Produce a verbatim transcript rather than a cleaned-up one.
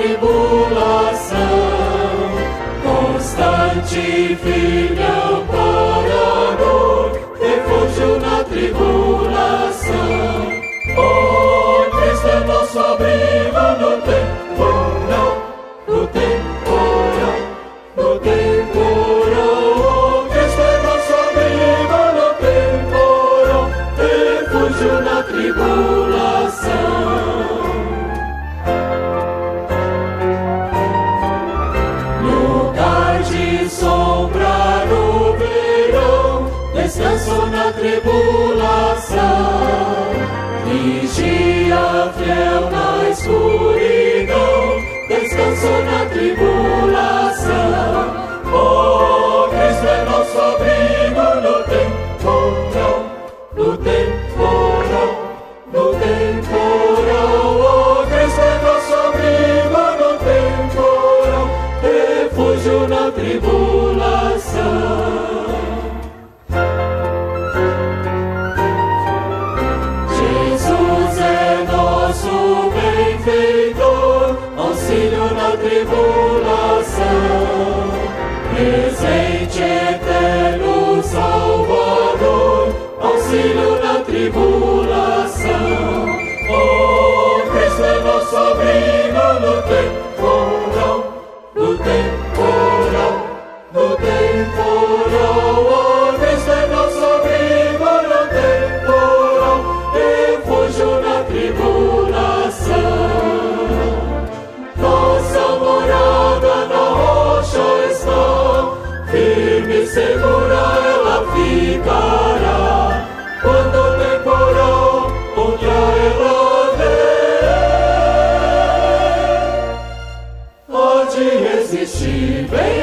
tribulação, constante, firme amparador, refúgio na tribulação. Oh, Cristo é nosso abrigo no temporal, no temporal, no temporal. Oh, Cristo é nosso abrigo no temporal, refúgio na tribulação. Sombra no verão, descanso na tribulação, vigia fiel na escuridão, descanso na tribulação. Oh, Cristo é nosso abrigo no temporal, no temporal, no temporal. Oh, Cristo é nosso abrigo no temporal, refúgio na tribulação. Jesus é nosso benfeitor, auxílio na tribulação, presente eterno Salvador, auxílio na tribulação. Oh, Cristo é nosso abrigo no temporal, no temporal, no temporal. Oh, Cristo é nosso abrigo no temporal, refúgio na tribulação. Nossa morada na rocha está, firme e segura ela ficará, quando o temporal contra ela vier. Pode resistir, bem